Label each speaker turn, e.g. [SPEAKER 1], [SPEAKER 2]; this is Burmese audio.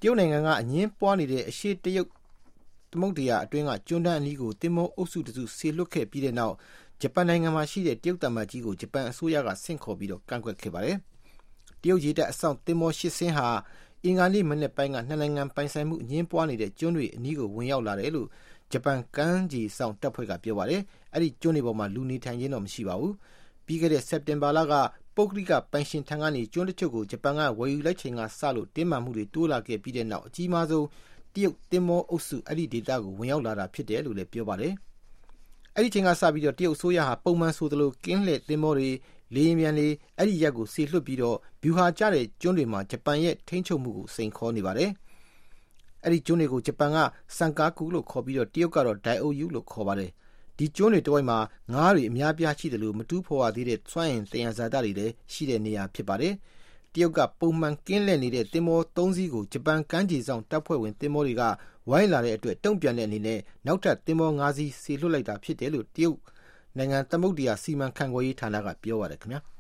[SPEAKER 1] တရုတ်နိုင်ငံကအငင်းပွားနေတဲ့အရှေ့တရုတ်သမုဒ္ဒရာအတွင်းကကျွန်းတန်းအနီးကိုသင်္ဘောအုပ်စုတစုဆေလွှတ်ခဲ့ပြီးတဲ့နောက်ဂျပန်နိုင်ငံမှာရှိတဲ့တရုတ်သံမတ်ကြီးကိုဂျပန်အစိုးရကဆင့်ခေါ်ပြီးကန့်ကွက်ခဲ့ပါတယ်။တရုတ်ရေတပ်အစောင့်သင်္ဘော8စင်းဟာအင်္ဂါနေ့မနက်ပိုင်းကနှစ်နိုင်ငံပိုင်ဆိုင်မှုအငင်းပွားနေတဲ့ကျွန်းတွေအနီးကိုဝင်ရောက်လာတယ်လို့ဂျပန်ကမ်းခြေစောင့်တပ်ဖွဲ့ကပြောပါတယ်။အဲဒီကျွန်းတွေပေါ်မှာလူနေထိုင်ခြင်းတော့မရှိပါဘူး။ပြီးခဲ့တဲ့စက်တင်ဘာလကပုဂ္ဂလိကပိုင်ရှင်ထံကနေကျွန်းတချို့ကိုဂျပန်ကဝယ်ယူလိုက်ချိန်ကစလို့တင်းမာမှုတွေတိုးလာခဲ့ပြီးတဲ့နောက်အကြီးမားဆုံးတရုတ်သင်္ဘောအုပ်စုအဲဒီဒေသကိုဝင်ရောက်လာတာဖြစ်တယ်လို့လည်းပြောပါတယ်။အဲဒီချိန်ကစပြီးတရုတ်အစိုးရဟာပုံမှန်ဆိုသလိုကင်းလှည့်သင်္ဘောတွေလေယာဉ်ပြန်တွေအဲဒီရပ်ကိုဆေလွှတ်ပြီးဗျူဟာကျတဲ့ကျွန်းတွေမှာဂျပန်ရဲ့ထိန်းချုပ်မှုကိုစိန်ခေါ်နေပါတယ်။အဲဒီကျွန်းတွေကိုဂျပန်ကစန်ကာကူလို့ခေါ်ပြီးတရုတ်ကတော့ဒိုင်အိုယူလို့ခေါ်ပါတယ်။ဒီကျွန်းတွေတဝိုက်မှာငါးတွေအများပြားရှိတယ်လို့မတူးဖော်ရသေးတဲ့စွမ်းအင်သယံဇာတတွေလည်းရှိတဲ့နေရာဖြစ်ပါတယ်။တရုတ်ကပုံမှန်ကင်းလှည့်နေတဲ့သင်္ဘော3စီးကိုဂျပန်ကမ်းခြေစောင့်တပ်ဖွဲ့ဝင်သင်္ဘောတွေကဝိုင်းလာတဲ့အတွက်တုံ့ပြန်တဲ့အနေနဲ့နောက်ထပ်သင်္ဘော5စီးဆေလွှတ်လိုက်တာဖြစ်တယ်လို့တရုတ်နိုင်ငံသမုဒ္ဒရာစီမံခန့်ခွဲရေးဌာနကပြောပါတယ်ခင်ဗျာ။